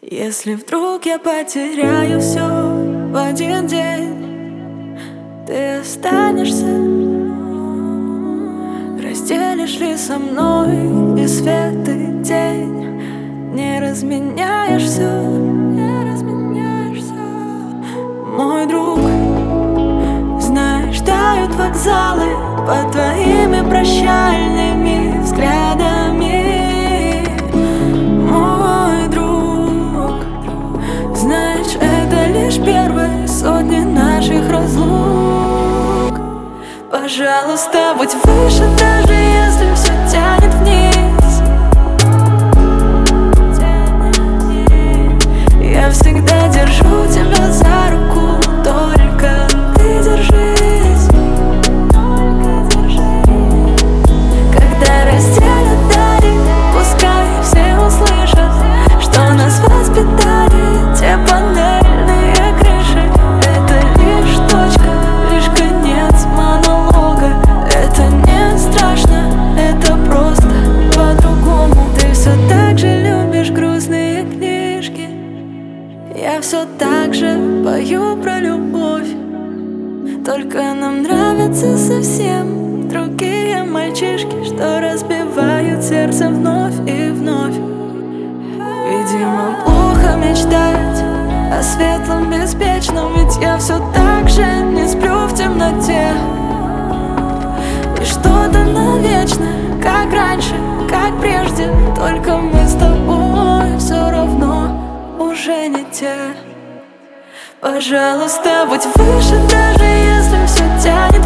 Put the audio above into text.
Если вдруг я потеряю все в один день, ты останешься? Разделишь ли со мной и свет, и день? Не разменяешь все, мой друг. Знаешь, тают вокзалы под твоими прощальными взглядами, мой друг. Знаешь, это лишь первые сотни наших разлук. Пожалуйста, будь выше, даже если все тянет вниз. Я всегда держу тебя за руку, только ты держись. Когда разделят дали, пускай все услышат, что нас воспитали те панельные крыши. Это лишь точка, лишь конец монолога. Это не страшно, это просто по-другому. Ты все так же любишь грустные книжки, я все так же пою про любовь. Только нам нравятся совсем другие мальчишки, что разбивают сердце вновь и вновь. Видимо, плохо мечтать о светлом, беспечном, ведь я все так же не сплю в темноте. И что-то навечно, как раньше, как прежде, только мы с тобой все равно уже не те. Пожалуйста, будь выше, даже если все тянет